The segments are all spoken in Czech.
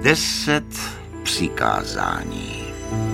10 přikázání.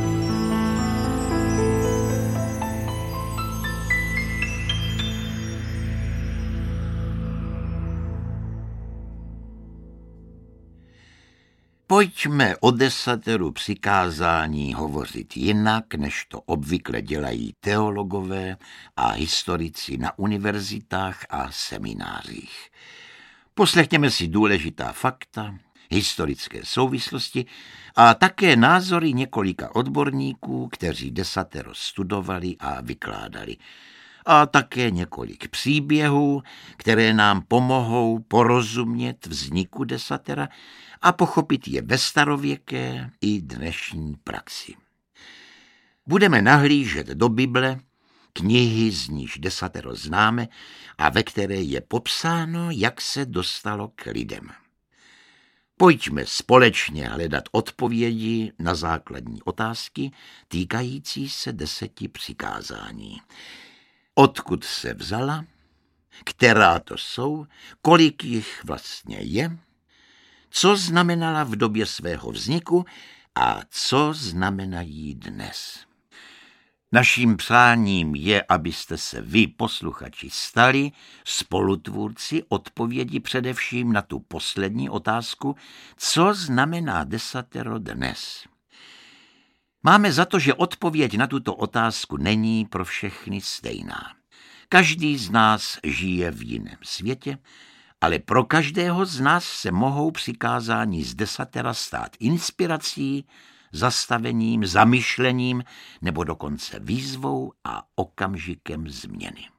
Pojďme o 10 přikázání hovořit jinak, než to obvykle dělají teologové a historici na univerzitách a seminářích. Poslechněme si důležitá fakta, historické souvislosti a také názory několika odborníků, kteří 10 studovali a vykládali. A také několik příběhů, které nám pomohou porozumět vzniku 10 a pochopit je ve starověké i dnešní praxi. Budeme nahlížet do Bible, knihy, z níž 10 známe a ve které je popsáno, jak se dostalo k lidem. Pojďme společně hledat odpovědi na základní otázky týkající se 10 přikázání. Odkud se vzala, která to jsou, kolik jich vlastně je, co znamenala v době svého vzniku a co znamenají dnes. Naším přáním je, abyste se vy, posluchači, stali spolutvůrci odpovědi především na tu poslední otázku, co znamená 10 dnes. Máme za to, že odpověď na tuto otázku není pro všechny stejná. Každý z nás žije v jiném světě, ale pro každého z nás se mohou přikázání z 10 stát inspirací, zastavením, zamyšlením nebo dokonce výzvou a okamžikem změny.